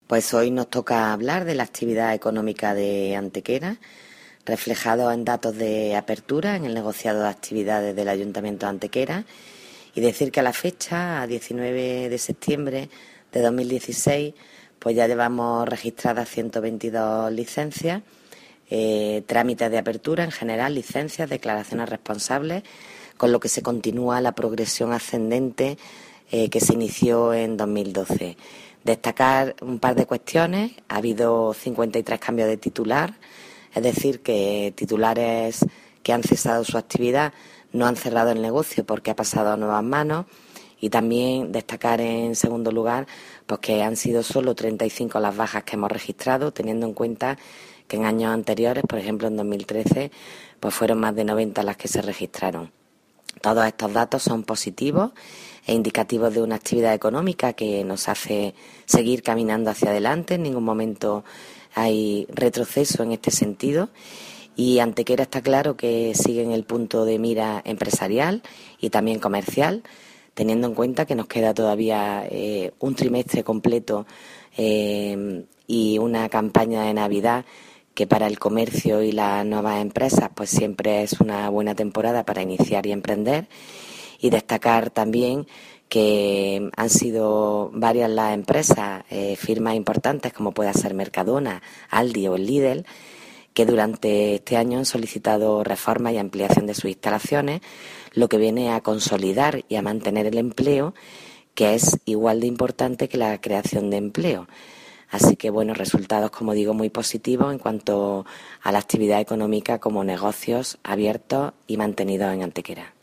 Pues hoy nos toca hablar de la actividad económica de Antequera, reflejado en datos de apertura en el negociado de actividades del Ayuntamiento de Antequera, y decir que a la fecha, a 19 de septiembre de 2016, pues ya llevamos registradas 122 licencias, trámites de apertura en general, licencias, declaraciones responsables, con lo que se continúa la progresión ascendente que se inició en 2012. Destacar un par de cuestiones. Ha habido 53 cambios de titular, es decir, que titulares que han cesado su actividad no han cerrado el negocio porque ha pasado a nuevas manos. Y también destacar, en segundo lugar, pues que han sido solo 35 las bajas que hemos registrado, teniendo en cuenta que en años anteriores, por ejemplo en 2013, pues fueron más de 90 las que se registraron. Todos estos datos son positivos e indicativos de una actividad económica que nos hace seguir caminando hacia adelante. En ningún momento hay retroceso en este sentido. Y Antequera está claro que sigue en el punto de mira empresarial y también comercial, teniendo en cuenta que nos queda todavía un trimestre completo y una campaña de Navidad que para el comercio y las nuevas empresas pues siempre es una buena temporada para iniciar y emprender. Y destacar también que han sido varias las empresas, firmas importantes como pueda ser Mercadona, Aldi o el Lidl, que durante este año han solicitado reformas y ampliación de sus instalaciones, lo que viene a consolidar y a mantener el empleo, que es igual de importante que la creación de empleo. Así que, resultados, como digo, muy positivos en cuanto a la actividad económica como negocios abiertos y mantenidos en Antequera.